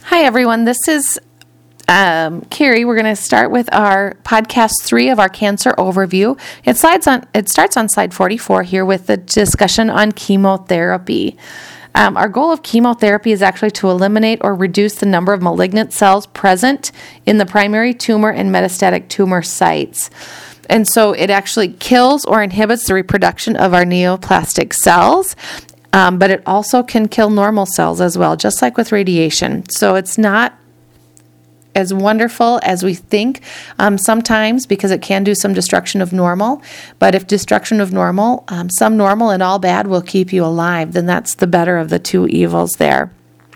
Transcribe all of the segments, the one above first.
Hi, everyone. This is Carrie. We're going to start with our podcast 3 of our cancer overview. It starts on slide 44 here with the discussion on chemotherapy. Our goal of chemotherapy is actually to eliminate or reduce the number of malignant cells present in the primary tumor and metastatic tumor sites. And so it actually kills or inhibits the reproduction of our neoplastic cells. But it also can kill normal cells as well, just like with radiation. So it's not as wonderful as we think sometimes, because it can do some destruction of normal. But if destruction of normal, some normal and all bad will keep you alive, then that's the better of the two evils there.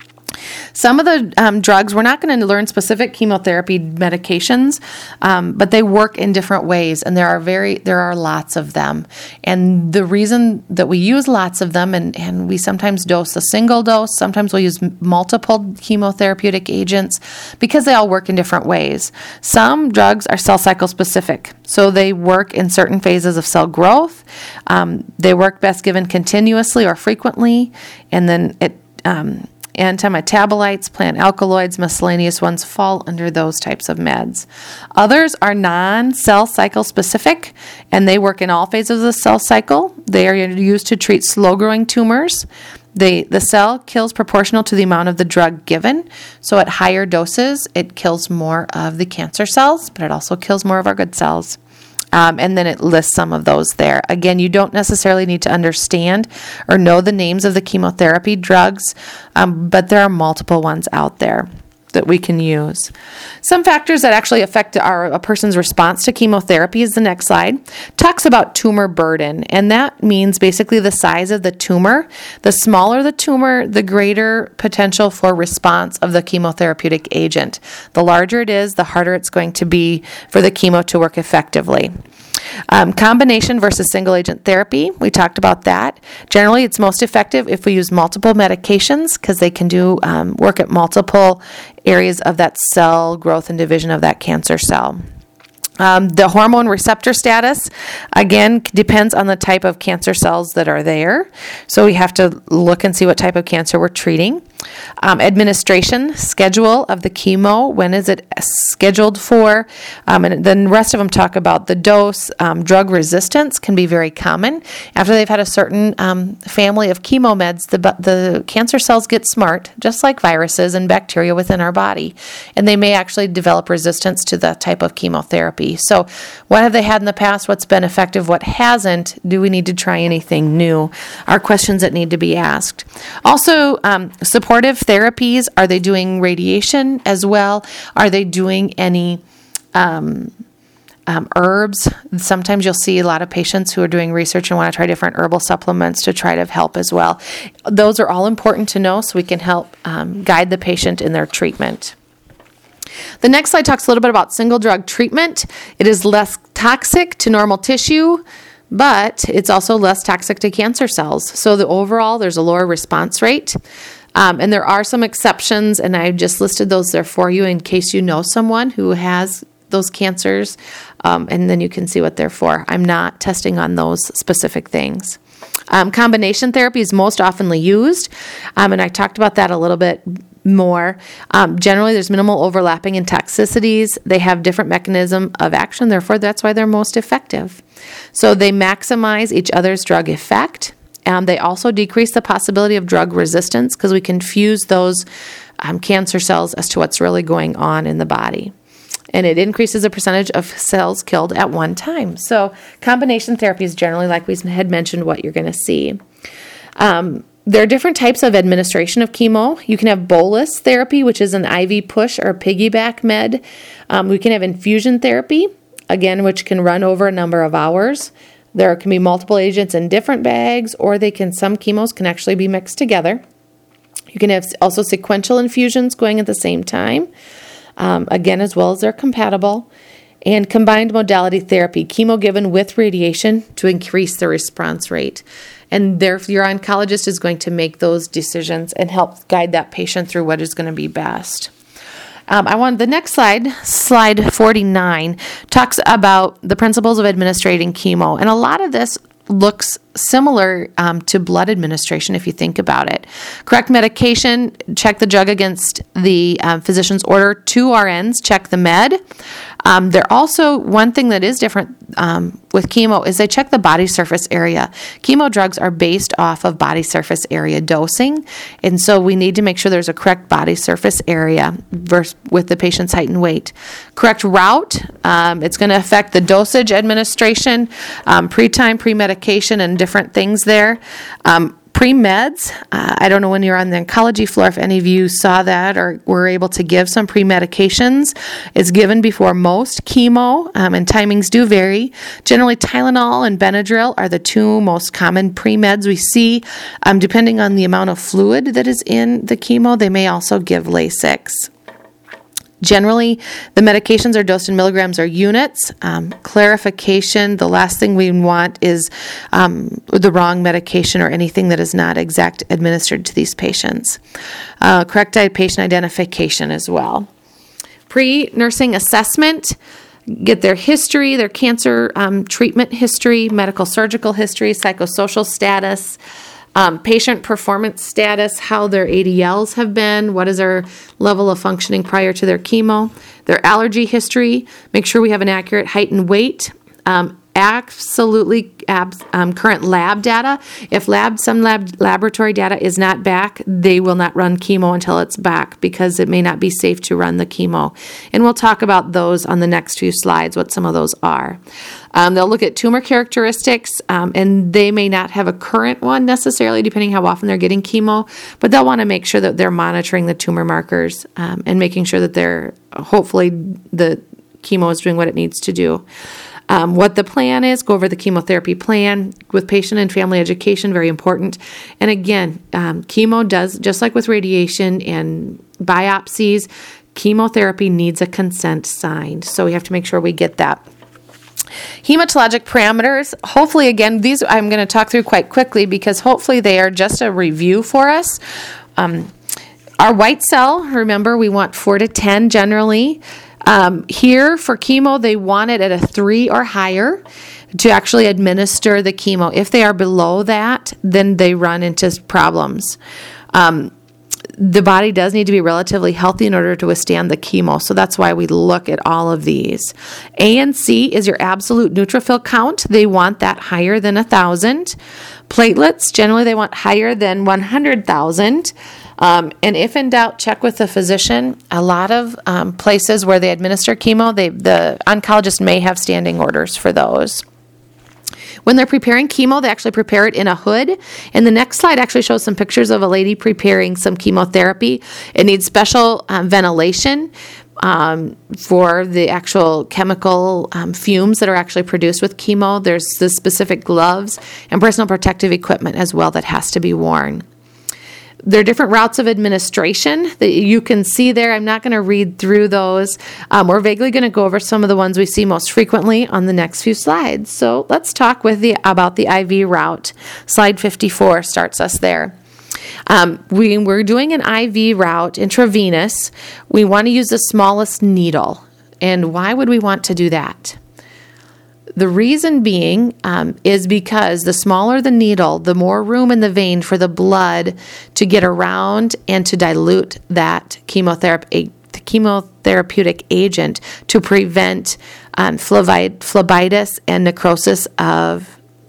Some of the drugs, we're not going to learn specific chemotherapy medications, but they work in different ways, and there are lots of them. And the reason that we use lots of them, and we sometimes dose a single dose, sometimes we'll use multiple chemotherapeutic agents, because they all work in different ways. Some drugs are cell cycle specific, so they work in certain phases of cell growth. They work best given continuously or frequently, and then antimetabolites, plant alkaloids, miscellaneous ones fall under those types of meds. Others are non-cell cycle specific, and they work in all phases of the cell cycle. They are used to treat slow-growing tumors. The cell kills proportional to the amount of the drug given. So at higher doses, it kills more of the cancer cells, but it also kills more of our good cells. And then it lists some of those there. Again, you don't necessarily need to understand or know the names of the chemotherapy drugs, but there are multiple ones out there that we can use. Some factors that actually affect a person's response to chemotherapy is the next slide. Talks about tumor burden, and that means basically the size of the tumor. The smaller the tumor, the greater potential for response of the chemotherapeutic agent. The larger it is, the harder it's going to be for the chemo to work effectively. Combination versus single agent therapy, we talked about that. Generally, it's most effective if we use multiple medications, because they can do work at multiple areas of that cell growth and division of that cancer cell. The hormone receptor status, again, depends on the type of cancer cells that are there. So we have to look and see what type of cancer we're treating. Administration schedule of the chemo, when is it scheduled for? And then the rest of them talk about the dose. Drug resistance can be very common. After they've had a certain family of chemo meds, the cancer cells get smart, just like viruses and bacteria within our body. And they may actually develop resistance to the type of chemotherapy. So what have they had in the past? What's been effective? What hasn't? Do we need to try anything new? Are questions that need to be asked. Also, supportive therapies. Are they doing radiation as well? Are they doing any herbs? Sometimes you'll see a lot of patients who are doing research and want to try different herbal supplements to try to help as well. Those are all important to know, so we can help guide the patient in their treatment. The next slide talks a little bit about single drug treatment. It is less toxic to normal tissue, but it's also less toxic to cancer cells. So there's a lower response rate. And there are some exceptions, and I just listed those there for you in case you know someone who has those cancers, and then you can see what they're for. I'm not testing on those specific things. Combination therapy is most oftenly used, and I talked about that a little bit more. Generally, there's minimal overlapping in toxicities. They have different mechanism of action, therefore that's why they're most effective. So they maximize each other's drug effect. They also decrease the possibility of drug resistance, because we confuse those cancer cells as to what's really going on in the body. And it increases the percentage of cells killed at one time. So combination therapy is generally, like we had mentioned, what you're going to see. There are different types of administration of chemo. You can have bolus therapy, which is an IV push or piggyback med. We can have infusion therapy, again, which can run over a number of hours. There can be multiple agents in different bags, or some chemos can actually be mixed together. You can have also sequential infusions going at the same time, again, as well as they're compatible. And combined modality therapy, chemo given with radiation to increase the response rate. And your oncologist is going to make those decisions and help guide that patient through what is going to be best. The next slide 49, talks about the principles of administrating chemo. And a lot of this looks similar to blood administration if you think about it. Correct medication, check the drug against the physician's order. 2 RNs, check the med. They're also, one thing that is different with chemo is they check the body surface area. Chemo drugs are based off of body surface area dosing, and so we need to make sure there's a correct body surface area with the patient's height and weight. Correct route, it's going to affect the dosage administration, pre-time, pre-medication, and different things there. Pre-meds, I don't know when you're on the oncology floor if any of you saw that or were able to give some pre-medications. It's given before most chemo, and timings do vary. Generally, Tylenol and Benadryl are the 2 most common pre-meds we see. Depending on the amount of fluid that is in the chemo, they may also give Lasix. Generally, the medications are dosed in milligrams or units. Clarification, the last thing we want is the wrong medication or anything that is not exact administered to these patients. Correct patient identification as well. Pre-nursing assessment, get their history, their cancer treatment history, medical surgical history, psychosocial status, patient performance status, how their ADLs have been, what is their level of functioning prior to their chemo, their allergy history, make sure we have an accurate height and weight, current lab data. If some laboratory data is not back, they will not run chemo until it's back because it may not be safe to run the chemo. And we'll talk about those on the next few slides, what some of those are. They'll look at tumor characteristics, and they may not have a current one necessarily, depending how often they're getting chemo, but they'll want to make sure that they're monitoring the tumor markers and making sure that hopefully the chemo is doing what it needs to do. What the plan is, go over the chemotherapy plan with patient and family education, very important. And again, chemo does, just like with radiation and biopsies, chemotherapy needs a consent signed. So we have to make sure we get that. Hematologic parameters, hopefully, again, these I'm going to talk through quite quickly because hopefully they are just a review for us. Our white cell, remember, we want 4 to 10 generally. Here for chemo, they want it at a 3 or higher to actually administer the chemo. If they are below that, then they run into problems. The body does need to be relatively healthy in order to withstand the chemo, so that's why we look at all of these. ANC is your absolute neutrophil count. They want that higher than 1,000. Platelets, generally they want higher than 100,000. And if in doubt, check with the physician. A lot of places where they administer chemo, the oncologist may have standing orders for those. When they're preparing chemo, they actually prepare it in a hood. And the next slide actually shows some pictures of a lady preparing some chemotherapy. It needs special ventilation for the actual chemical fumes that are actually produced with chemo. There's the specific gloves and personal protective equipment as well that has to be worn. There are different routes of administration that you can see there. I'm not going to read through those. We're vaguely going to go over some of the ones we see most frequently on the next few slides. So let's talk about the IV route. Slide 54 starts us there. We're doing an IV route, intravenous. We want to use the smallest needle. And why would we want to do that? The reason being is because the smaller the needle, the more room in the vein for the blood to get around and to dilute that chemotherapeutic agent to prevent phlebitis and necrosis of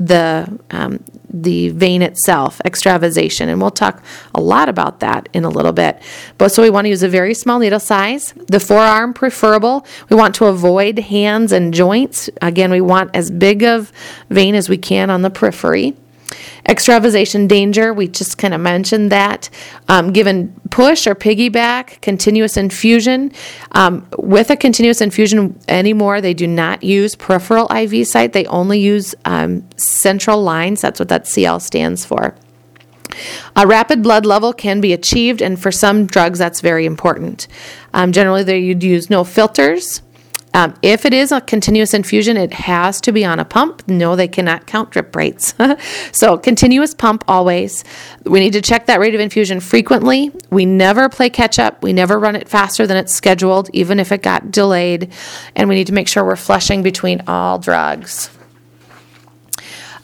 the vein itself, extravasation. And we'll talk a lot about that in a little bit. But so we want to use a very small needle size. The forearm preferable. We want to avoid hands and joints. Again, we want as big of vein as we can on the periphery. Extravasation danger, we just kind of mentioned that. Given push or piggyback, continuous infusion. With a continuous infusion anymore, they do not use peripheral IV site. They only use central lines. That's what that CL stands for. A rapid blood level can be achieved, and for some drugs, that's very important. Generally, you'd use no filters. If it is a continuous infusion, it has to be on a pump. No, they cannot count drip rates. So continuous pump always. We need to check that rate of infusion frequently. We never play catch up. We never run it faster than it's scheduled, even if it got delayed. And we need to make sure we're flushing between all drugs.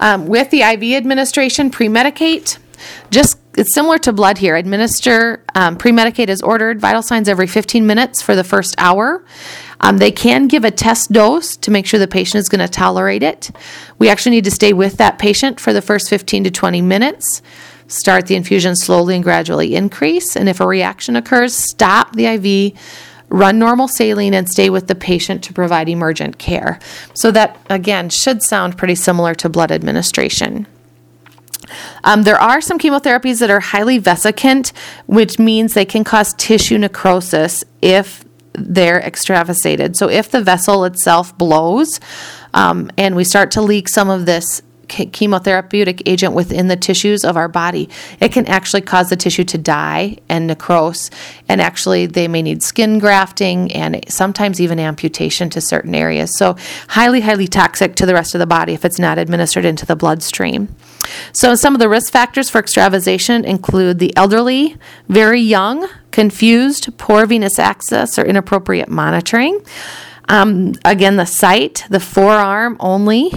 With the IV administration, pre-medicate, it's similar to blood here. Administer pre-medicate as ordered, vital signs every 15 minutes for the first hour. They can give a test dose to make sure the patient is going to tolerate it. We actually need to stay with that patient for the first 15 to 20 minutes. Start the infusion slowly and gradually increase. And if a reaction occurs, stop the IV, run normal saline, and stay with the patient to provide emergent care. So that, again, should sound pretty similar to blood administration. There are some chemotherapies that are highly vesicant, which means they can cause tissue necrosis if they're extravasated. So if the vessel itself blows and we start to leak some of this chemotherapeutic agent within the tissues of our body, it can actually cause the tissue to die and necrose. And actually, they may need skin grafting and sometimes even amputation to certain areas. So highly, highly toxic to the rest of the body if it's not administered into the bloodstream. So some of the risk factors for extravasation include the elderly, very young, confused, poor venous access, or inappropriate monitoring. Again, the site, the forearm only.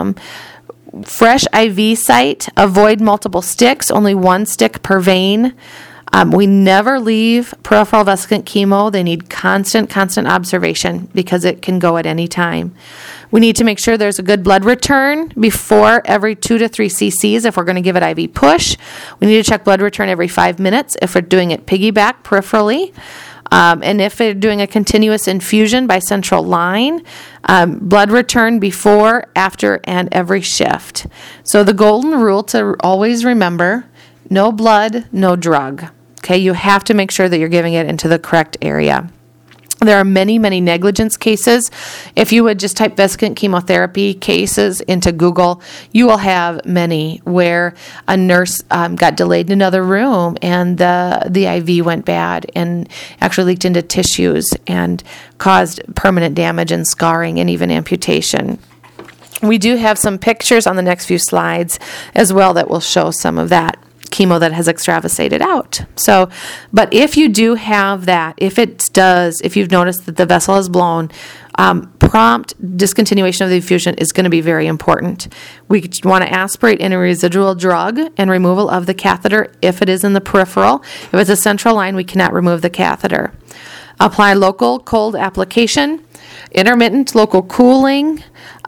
Fresh IV site, avoid multiple sticks, only one stick per vein. We never leave peripheral vesicant chemo. They need constant observation because it can go at any time. We need to make sure there's a good blood return before every 2 to 3 cc's if we're going to give it IV push. We need to check blood return every 5 minutes if we're doing it piggyback peripherally. And if they're doing a continuous infusion by central line, blood return before, after, and every shift. So the golden rule to always remember, no blood, no drug. Okay, you have to make sure that you're giving it into the correct area. There are many, many negligence cases. If you would just type vesicant chemotherapy cases into Google, you will have many where a nurse got delayed in another room and the IV went bad and actually leaked into tissues and caused permanent damage and scarring and even amputation. We do have some pictures on the next few slides as well that will show some of that chemo that has extravasated out. So, but if you do have that, if you've noticed that the vessel has blown, prompt discontinuation of the infusion is going to be very important. We want to aspirate any residual drug and removal of the catheter if it is in the peripheral. If it's a central line, we cannot remove the catheter. Apply local cold application. Intermittent local cooling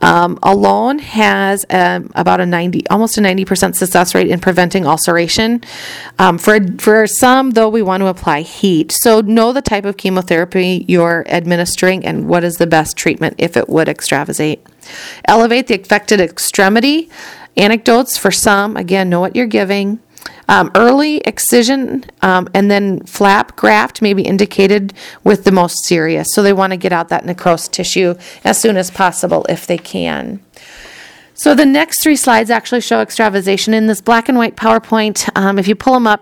alone has about almost a 90% success rate in preventing ulceration. For some, though, we want to apply heat. So know the type of chemotherapy you're administering and what is the best treatment if it would extravasate. Elevate the affected extremity. Anecdotes for some, again, know what you're giving. Early excision and then flap graft may be indicated with the most serious. So they want to get out that necrosed tissue as soon as possible if they can. So the next 3 slides actually show extravasation in this black and white PowerPoint. If you pull them up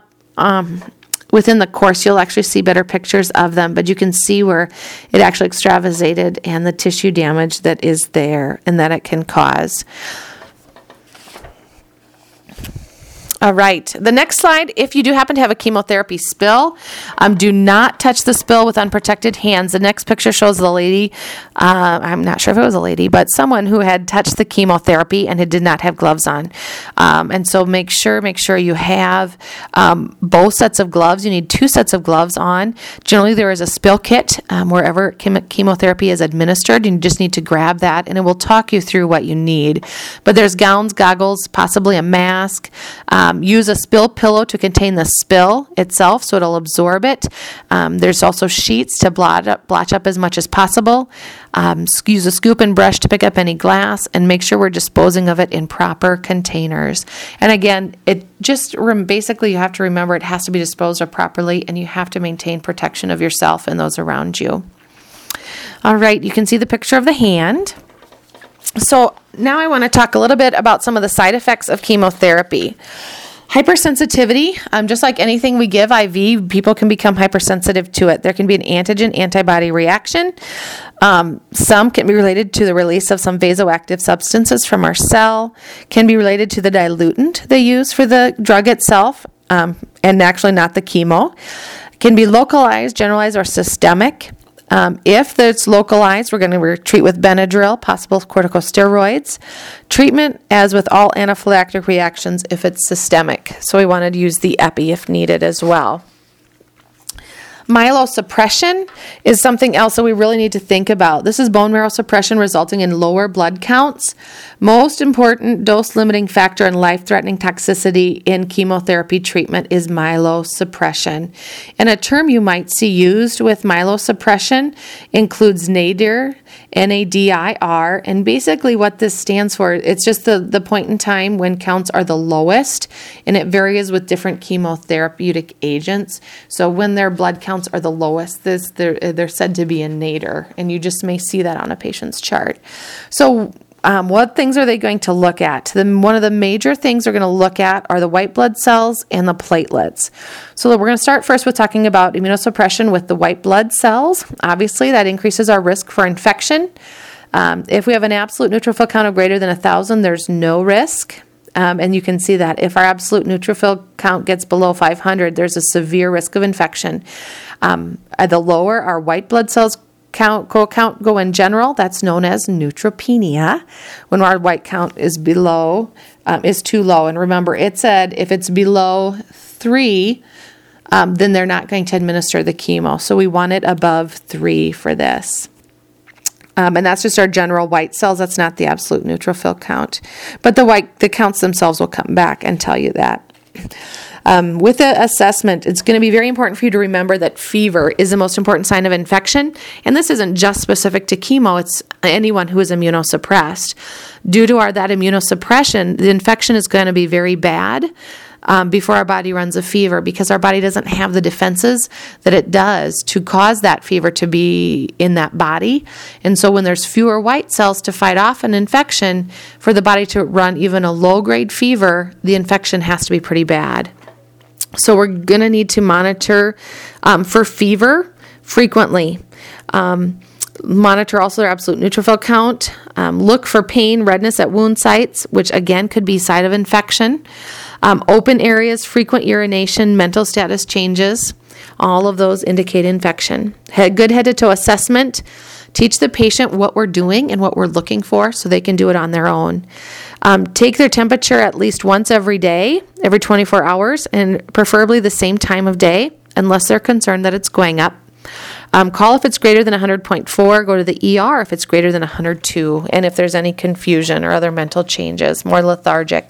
within the course, you'll actually see better pictures of them, but you can see where it actually extravasated and the tissue damage that is there and that it can cause. All right, the next slide, if you do happen to have a chemotherapy spill, do not touch the spill with unprotected hands. The next picture shows the lady, I'm not sure if it was a lady, but someone who had touched the chemotherapy and did not have gloves on. And so make sure you have both sets of gloves. You need 2 sets of gloves on. Generally, there is a spill kit wherever chemotherapy is administered. You just need to grab that, and it will talk you through what you need. But there's gowns, goggles, possibly a mask. Use a spill pillow to contain the spill itself so it'll absorb it. There's also sheets to blotch up as much as possible. Use a scoop and brush to pick up any glass and make sure we're disposing of it in proper containers. And again, basically you have to remember it has to be disposed of properly and you have to maintain protection of yourself and those around you. All right, you can see the picture of the hand. So now I want to talk a little bit about some of the side effects of chemotherapy. Hypersensitivity, just like anything we give IV, people can become hypersensitive to it. There can be an antigen-antibody reaction. Some can be related to the release of some vasoactive substances from our cell, can be related to the dilutant they use for the drug itself, and actually not the chemo. Can be localized, generalized, or systemic. If it's localized, we're going to treat with Benadryl, possible corticosteroids. Treatment, as with all anaphylactic reactions, if it's systemic. So we wanted to use the epi if needed as well. Myelosuppression is something else that we really need to think about. This is bone marrow suppression resulting in lower blood counts. Most important dose-limiting factor in life-threatening toxicity in chemotherapy treatment is myelosuppression. And a term you might see used with myelosuppression includes NADIR, NADIR, and basically what this stands for, it's just the point in time when counts are the lowest, and it varies with different chemotherapeutic agents. So when their blood counts are the lowest, they're said to be a nadir, and you just may see that on a patient's chart. So what things are they going to look at? One of the major things they're going to look at are the white blood cells and the platelets. So we're going to start first with talking about immunosuppression with the white blood cells. Obviously, that increases our risk for infection. If we have an absolute neutrophil count of greater than 1,000, there's no risk. And you can see that if our absolute neutrophil count gets below 500, there's a severe risk of infection. The lower our white blood cells go in general, that's known as neutropenia. When our white count is too low. And remember, it said if it's below 3, then they're not going to administer the chemo. So we want it above 3 for this. And that's just our general white cells. That's not the absolute neutrophil count. But the counts themselves will come back and tell you that. With the assessment, it's going to be very important for you to remember that fever is the most important sign of infection. And this isn't just specific to chemo. It's anyone who is immunosuppressed. Due to that immunosuppression, the infection is going to be very bad before our body runs a fever, because our body doesn't have the defenses that it does to cause that fever to be in that body. And so when there's fewer white cells to fight off an infection, for the body to run even a low-grade fever, the infection has to be pretty bad. So we're going to need to monitor for fever frequently. Monitor also their absolute neutrophil count. Look for pain, redness at wound sites, which again could be site of infection. Open areas, frequent urination, mental status changes. All of those indicate infection. Good head-to-toe assessment. Teach the patient what we're doing and what we're looking for so they can do it on their own. Take their temperature at least once every day, every 24 hours, and preferably the same time of day, unless they're concerned that it's going up. Call if it's greater than 100.4. Go to the ER if it's greater than 102, and if there's any confusion or other mental changes, more lethargic.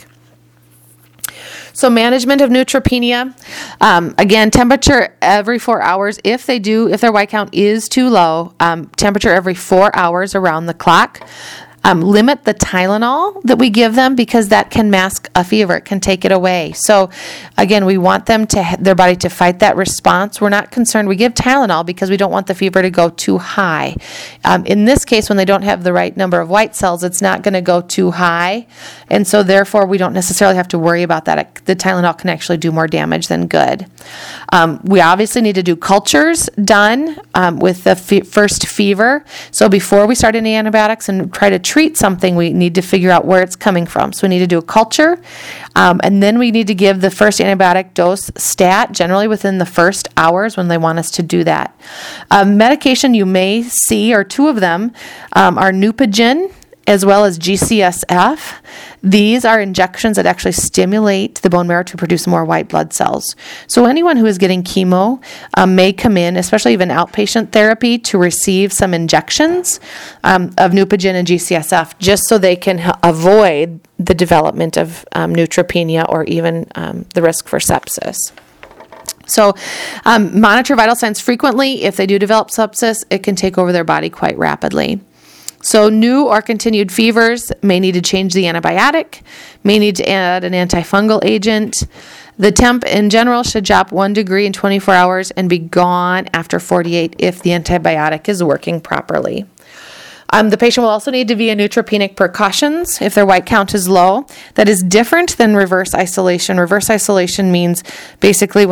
So management of neutropenia, again, temperature every 4 hours. If their white count is too low, temperature every 4 hours around the clock. Limit the Tylenol that we give them, because that can mask a fever. It can take it away. So again, we want their body to fight that response. We're not concerned. We give Tylenol because we don't want the fever to go too high. In this case, when they don't have the right number of white cells, it's not going to go too high. And so therefore, we don't necessarily have to worry about that. The Tylenol can actually do more damage than good. We obviously need to do cultures done with the first fever. So before we start any antibiotics and try to treat something, we need to figure out where it's coming from. So we need to do a culture, and then we need to give the first antibiotic dose stat, generally within the first hours when they want us to do that. Medication you may see, or two of them, are Neupogen as well as GCSF. These are injections that actually stimulate the bone marrow to produce more white blood cells. So anyone who is getting chemo may come in, especially even outpatient therapy, to receive some injections of Neupogen and GCSF, just so they can avoid the development of neutropenia or even the risk for sepsis. So monitor vital signs frequently. If they do develop sepsis, it can take over their body quite rapidly. So new or continued fevers may need to change the antibiotic, may need to add an antifungal agent. The temp in general should drop 1 degree in 24 hours and be gone after 48 if the antibiotic is working properly. The patient will also need to be in neutropenic precautions if their white count is low. That is different than reverse isolation. Reverse isolation means basically when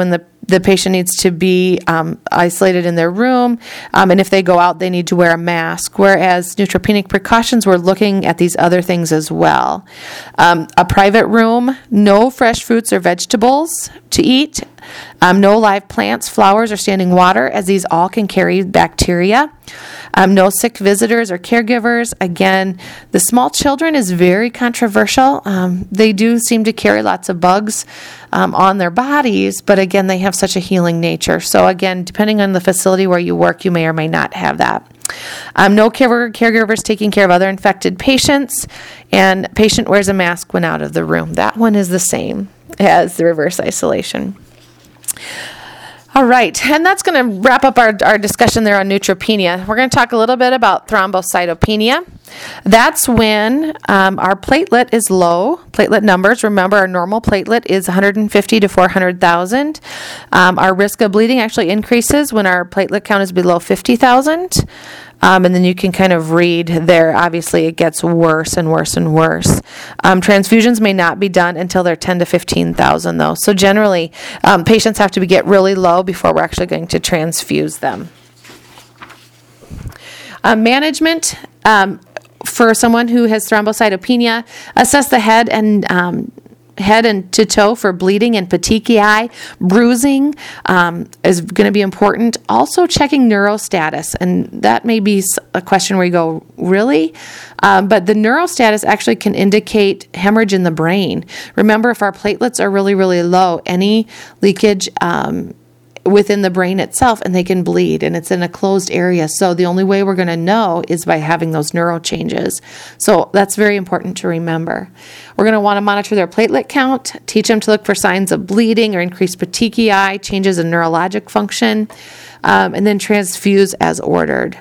The patient needs to be isolated in their room, and if they go out, they need to wear a mask. Whereas neutropenic precautions, we're looking at these other things as well. A private room, no fresh fruits or vegetables to eat, no live plants, flowers, or standing water, as these all can carry bacteria. No sick visitors or caregivers. Again, the small children is very controversial. They do seem to carry lots of bugs on their bodies, but again, they have such a healing nature. So again, depending on the facility where you work, you may or may not have that. No caregivers taking care of other infected patients, and patient wears a mask when out of the room. That one is the same as the reverse isolation. All right, and that's going to wrap up our discussion there on neutropenia. We're going to talk a little bit about thrombocytopenia. That's when our platelet is low, platelet numbers. Remember, our normal platelet is 150 to 400,000. Our risk of bleeding actually increases when our platelet count is below 50,000. And then you can kind of read there, obviously it gets worse and worse and worse. Transfusions may not be done until they're 10 to 15,000 though. So generally, patients have to get really low before we're actually going to transfuse them. Management for someone who has thrombocytopenia, assess the head and to toe for bleeding and petechiae. Bruising is going to be important. Also checking neurostatus, and that may be a question where you go, really? But the neurostatus actually can indicate hemorrhage in the brain. Remember, if our platelets are really, really low, any leakage within the brain itself, and they can bleed, and it's in a closed area. So the only way we're going to know is by having those neuro changes. So that's very important to remember. We're going to want to monitor their platelet count, teach them to look for signs of bleeding or increased petechiae, changes in neurologic function, and then transfuse as ordered.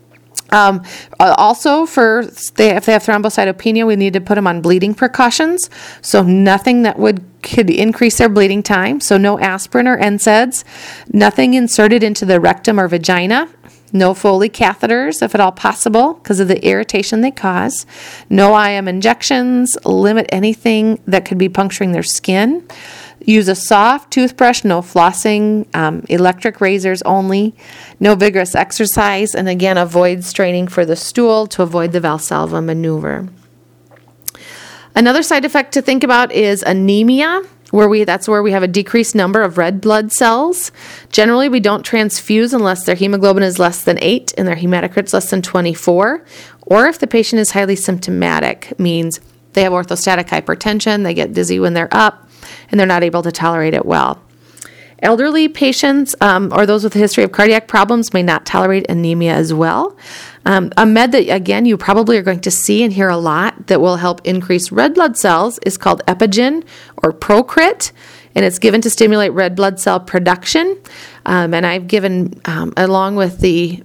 Also, if they have thrombocytopenia, we need to put them on bleeding precautions. So nothing that could increase their bleeding time. So no aspirin or NSAIDs, nothing inserted into the rectum or vagina, no Foley catheters if at all possible because of the irritation they cause, no IM injections, limit anything that could be puncturing their skin. Use a soft toothbrush, no flossing, electric razors only, no vigorous exercise, and again, avoid straining for the stool to avoid the Valsalva maneuver. Another side effect to think about is anemia, that's where we have a decreased number of red blood cells. Generally, we don't transfuse unless their hemoglobin is less than 8 and their hematocrit's less than 24, or if the patient is highly symptomatic, means they have orthostatic hypertension, they get dizzy when they're up, and they're not able to tolerate it well. Elderly patients or those with a history of cardiac problems may not tolerate anemia as well. A med that, again, you probably are going to see and hear a lot that will help increase red blood cells is called Epigen or Procrit, and it's given to stimulate red blood cell production. And I've given, along with the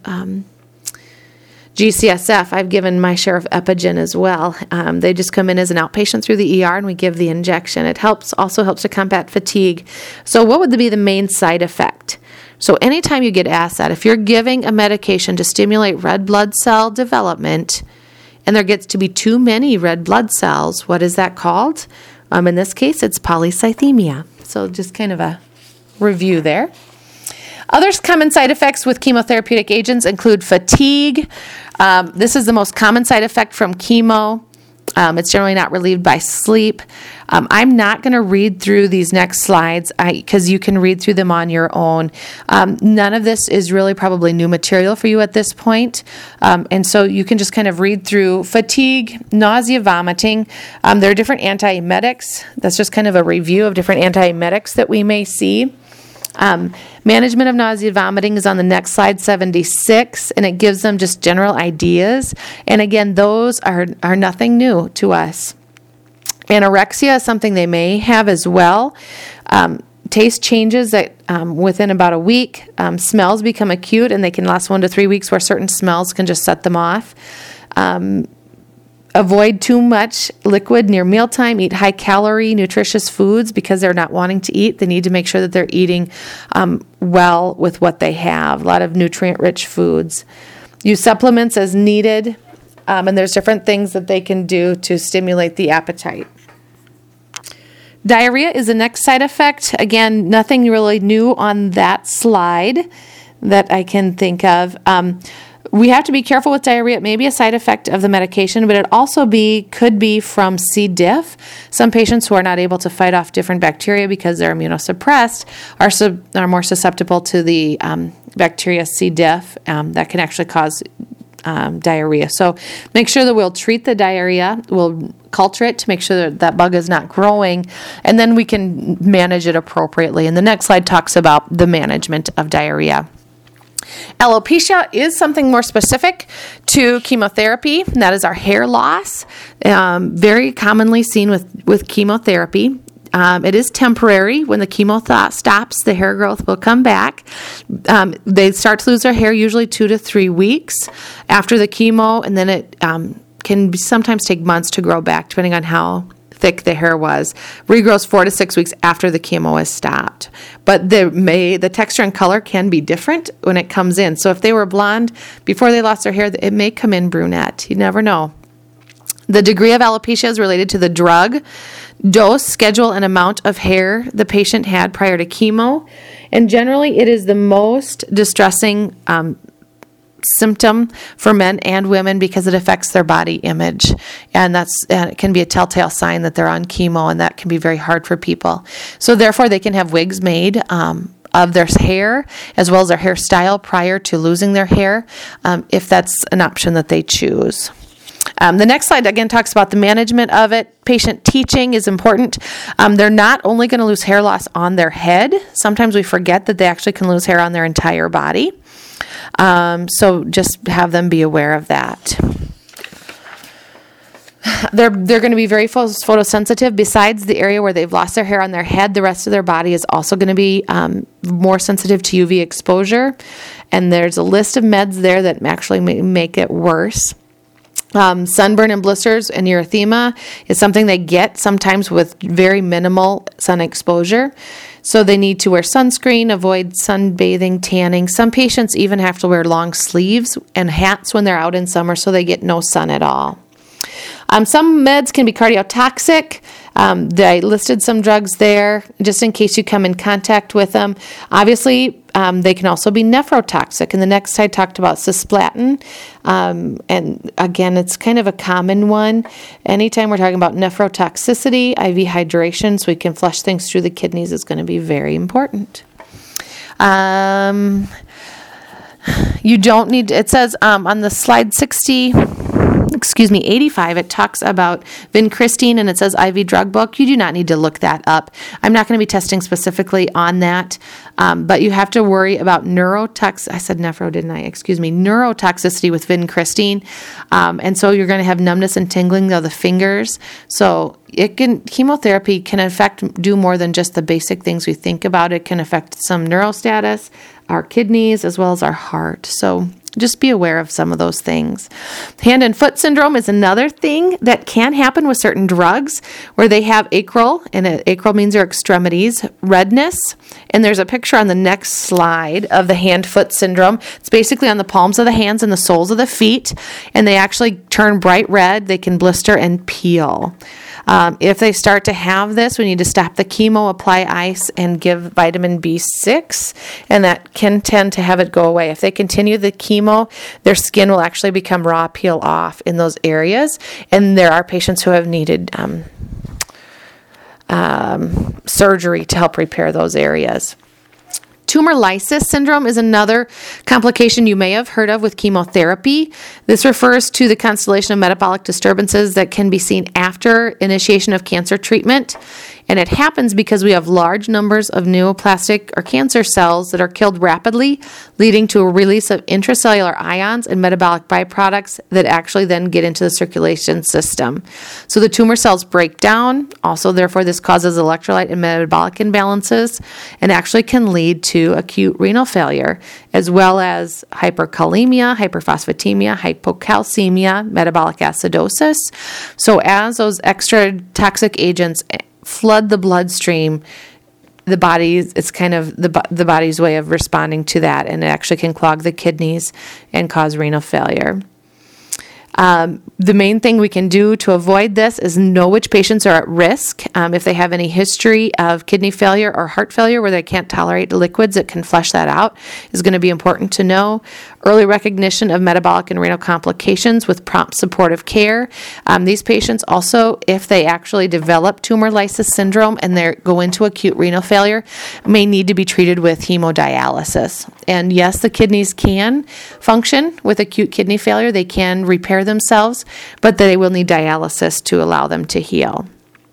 GCSF, I've given my share of Epigen as well. They just come in as an outpatient through the ER and we give the injection. It also helps to combat fatigue. So what would be the main side effect? So anytime you get asked that, if you're giving a medication to stimulate red blood cell development and there gets to be too many red blood cells, what is that called? In this case, it's polycythemia. So just kind of a review there. Other common side effects with chemotherapeutic agents include fatigue. This is the most common side effect from chemo. It's generally not relieved by sleep. I'm not going to read through these next slides because you can read through them on your own. None of this is really probably new material for you at this point. And so you can just kind of read through fatigue, nausea, vomiting. There are different antiemetics. That's just kind of a review of different antiemetics that we may see. Management of nausea and vomiting is on the next slide, 76, and it gives them just general ideas. And again, those are nothing new to us. Anorexia is something they may have as well. Taste changes that within about a week. Smells become acute, and they can last 1 to 3 weeks where certain smells can just set them off. Avoid too much liquid near mealtime. Eat high-calorie, nutritious foods because they're not wanting to eat. They need to make sure that they're eating well with what they have. A lot of nutrient-rich foods. Use supplements as needed, and there's different things that they can do to stimulate the appetite. Diarrhea is the next side effect. Again, nothing really new on that slide that I can think of. We have to be careful with diarrhea. It may be a side effect of the medication, but it also could be from C. diff. Some patients who are not able to fight off different bacteria because they're immunosuppressed are more susceptible to the bacteria C. diff that can actually cause diarrhea. So make sure that we'll treat the diarrhea. We'll culture it to make sure that bug is not growing, and then we can manage it appropriately. And the next slide talks about the management of diarrhea. Alopecia is something more specific to chemotherapy, and that is our hair loss, very commonly seen with chemotherapy. It is temporary. When the chemo stops, the hair growth will come back. They start to lose their hair usually 2 to 3 weeks after the chemo, and then it can sometimes take months to grow back, depending on how thick the hair was. Regrows 4 to 6 weeks after the chemo is stopped. But the texture and color can be different when it comes in. So if they were blonde before they lost their hair, it may come in brunette. You never know. The degree of alopecia is related to the drug, dose, schedule, and amount of hair the patient had prior to chemo. And generally, it is the most distressing symptom for men and women because it affects their body image. And it can be a telltale sign that they're on chemo, and that can be very hard for people. So therefore, they can have wigs made of their hair as well as their hairstyle prior to losing their hair if that's an option that they choose. The next slide, again, talks about the management of it. Patient teaching is important. They're not only going to lose hair loss on their head. Sometimes we forget that they actually can lose hair on their entire body. So just have them be aware of that. They're going to be very photosensitive. Besides the area where they've lost their hair on their head, the rest of their body is also going to be more sensitive to UV exposure. And there's a list of meds there that actually make it worse. Sunburn and blisters and erythema is something they get sometimes with very minimal sun exposure. So they need to wear sunscreen, avoid sunbathing, tanning. Some patients even have to wear long sleeves and hats when they're out in summer so they get no sun at all. Some meds can be cardiotoxic. I listed some drugs there just in case you come in contact with them. Obviously, they can also be nephrotoxic. And the next slide talked about cisplatin. And again, it's kind of a common one. Anytime we're talking about nephrotoxicity, IV hydration, so we can flush things through the kidneys, is going to be very important. You don't need, it says on the slide 85, it talks about vincristine and it says IV drug book. You do not need to look that up. I'm not going to be testing specifically on that, but you have to worry about neurotoxicity with vincristine. And so you're going to have numbness and tingling of the fingers. So chemotherapy can do more than just the basic things we think about. It can affect some neurostatus, our kidneys, as well as our heart. So just be aware of some of those things. Hand and foot syndrome is another thing that can happen with certain drugs where they have acral, and acral means your extremities, redness. And there's a picture on the next slide of the hand-foot syndrome. It's basically on the palms of the hands and the soles of the feet, and they actually turn bright red. They can blister and peel. If they start to have this, we need to stop the chemo, apply ice, and give vitamin B6, and that can tend to have it go away. If they continue the chemo, their skin will actually become raw, peel off in those areas, and there are patients who have needed surgery to help repair those areas. Tumor lysis syndrome is another complication you may have heard of with chemotherapy. This refers to the constellation of metabolic disturbances that can be seen after initiation of cancer treatment. And it happens because we have large numbers of neoplastic or cancer cells that are killed rapidly, leading to a release of intracellular ions and metabolic byproducts that actually then get into the circulation system. So the tumor cells break down. Also, therefore, this causes electrolyte and metabolic imbalances and actually can lead to acute renal failure, as well as hyperkalemia, hyperphosphatemia, hypocalcemia, metabolic acidosis. So as those extra toxic agents flood the bloodstream, it's kind of the body's way of responding to that, and it actually can clog the kidneys and cause renal failure. The main thing we can do to avoid this is know which patients are at risk. If they have any history of kidney failure or heart failure where they can't tolerate liquids that can flush that out is going to be important to know. Early recognition of metabolic and renal complications with prompt supportive care. These patients also, if they actually develop tumor lysis syndrome and they go into acute renal failure, may need to be treated with hemodialysis. And yes, the kidneys can function with acute kidney failure. They can repair themselves, but they will need dialysis to allow them to heal.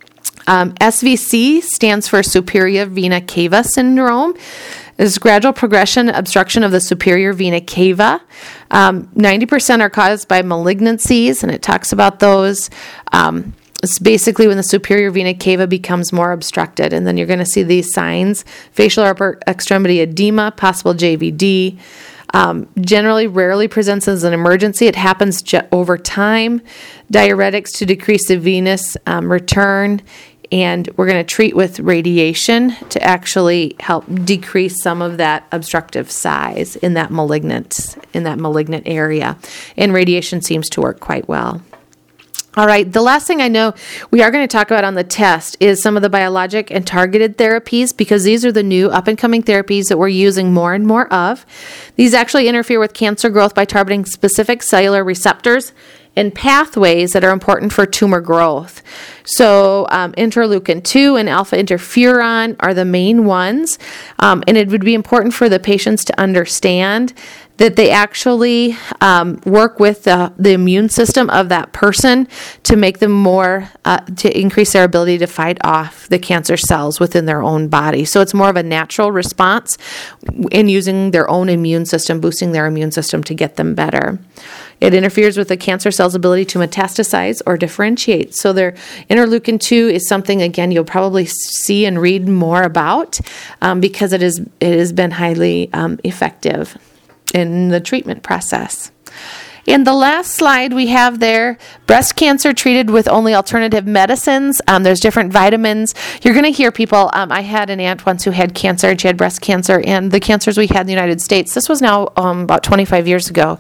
SVC stands for superior vena cava syndrome. It's gradual progression, obstruction of the superior vena cava. 90% are caused by malignancies, and it talks about those. It's basically when the superior vena cava becomes more obstructed, and then you're going to see these signs: facial upper extremity edema, possible JVD. Generally, rarely presents as an emergency. It happens over time. Diuretics to decrease the venous return, and we're going to treat with radiation to actually help decrease some of that obstructive size in that malignant area. And radiation seems to work quite well. All right, the last thing I know we are going to talk about on the test is some of the biologic and targeted therapies, because these are the new up-and-coming therapies that we're using more and more of. These actually interfere with cancer growth by targeting specific cellular receptors and pathways that are important for tumor growth. So interleukin-2 and alpha interferon are the main ones, and it would be important for the patients to understand that they actually work with the immune system of that person to make them more, to increase their ability to fight off the cancer cells within their own body. So it's more of a natural response in using their own immune system, boosting their immune system to get them better. It interferes with the cancer cell's ability to metastasize or differentiate. So their interleukin-2 is something, again, you'll probably see and read more about because it has been highly effective in the treatment process. In the last slide we have there, breast cancer treated with only alternative medicines. There's different vitamins. You're going to hear people, I had an aunt once who had cancer, and she had breast cancer, and the cancers we had in the United States, this was now about 25 years ago,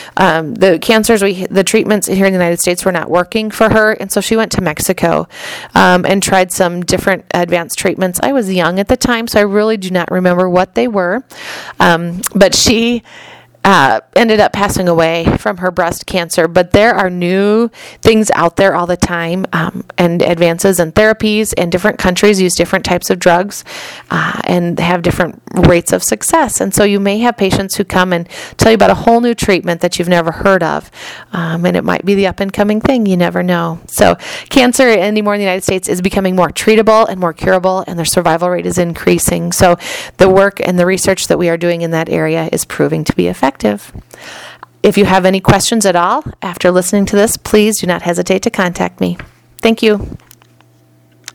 the treatments here in the United States were not working for her, and so she went to Mexico and tried some different advanced treatments. I was young at the time, so I really do not remember what they were, but she ended up passing away from her breast cancer. But there are new things out there all the time, and advances in therapies, and different countries use different types of drugs and have different rates of success. And so you may have patients who come and tell you about a whole new treatment that you've never heard of, and it might be the up-and-coming thing. You never know. So cancer anymore in the United States is becoming more treatable and more curable, and their survival rate is increasing. So the work and the research that we are doing in that area is proving to be effective. If you have any questions at all after listening to this, please do not hesitate to contact me. Thank you.